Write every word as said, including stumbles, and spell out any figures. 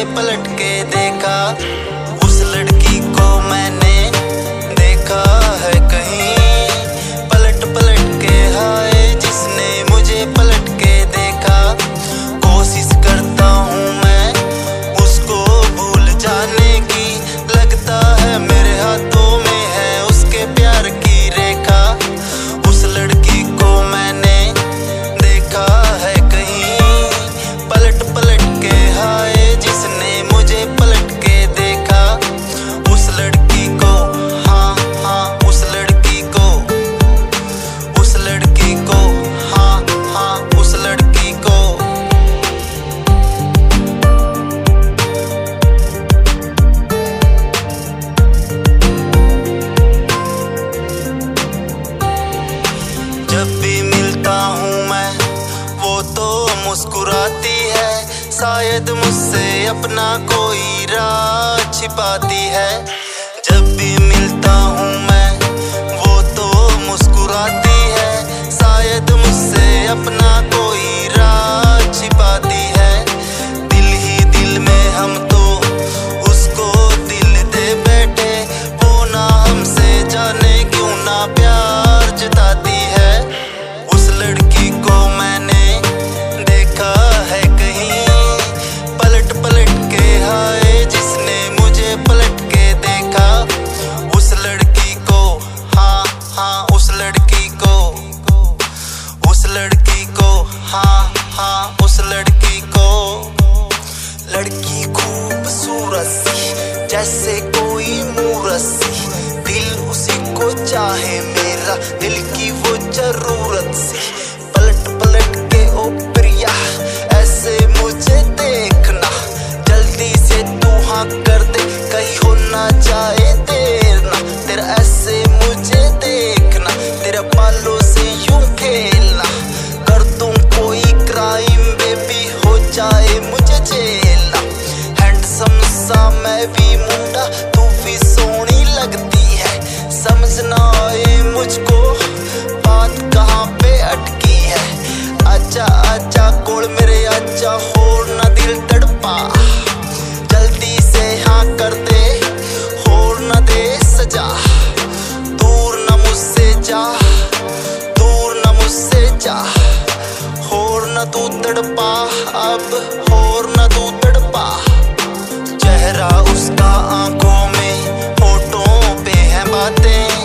मुझे पलट के देखा। उस लड़की को मैंने देखा है कहीं, पलट पलट के हाय जिसने मुझे पलट के देखा। कोशिश करता हूँ मैं उसको भूल जाने की, लगता है मेरे हाथों में है उसके प्यार की रेखा। उस लड़की को मैंने देखा है कहीं, पलट पलट के हाय जिसने मुझे पलट के देखा। उस लड़की को, हाँ हाँ उस लड़की को, उस लड़की को, हाँ हाँ उस लड़की को। जब भी मिलता हूँ मैं वो तो मुस्कुराती है, शायद मुझसे अपना कोई राज छिपाती है। जब भी मिलता हूँ मैं वो तो मुस्कुराती है, शायद मुझसे अपना कोई राज छिपाती है। दिल ही दिल में हम तो उसको दिल दे बैठे, वो ना हमसे जाने क्यों ना प्यार जताती है। उस लड़की को मैंने देखा है कहीं, पलट पलट के हाय जिसने मुझे पलट के देखा। उस लड़की को, हाँ हाँ उस लड़की को, उस लड़की को, हाँ हाँ उस लड़की को। लड़की खूबसूरत सी जैसे कोई मूरत सी, दिल उसी को चाहे मेरा दिल की वो जरूरत सी। पलट पलट के ओ प्रिया ऐसे मुझे देखना, जल्दी से तू हाँ कर दे कहीं हो ना जाए देर ना। तेरा ऐसे मुझे देखना, तेरा बालों से यूं खेलना, कर दूं कोई क्राइम बेबी हो जाए मुझे झेलना। हैंडसम सा मैं भी मुंडा, तू भी सोहनी लगती है, समझ ना आए मुझको बात कहाँ पे अटकी है। आजा आजा कोल मेरे आजा, होर ना दिल तड़पा, जल्दी से हाँ कर दे होर ना दे सजा। दूर ना मुझसे जा, दूर ना मुझसे जा, होर ना तू तड़पा, अब होर ना तू तड़पा। चेहरा उसका आंखों में होठों पे है बातें,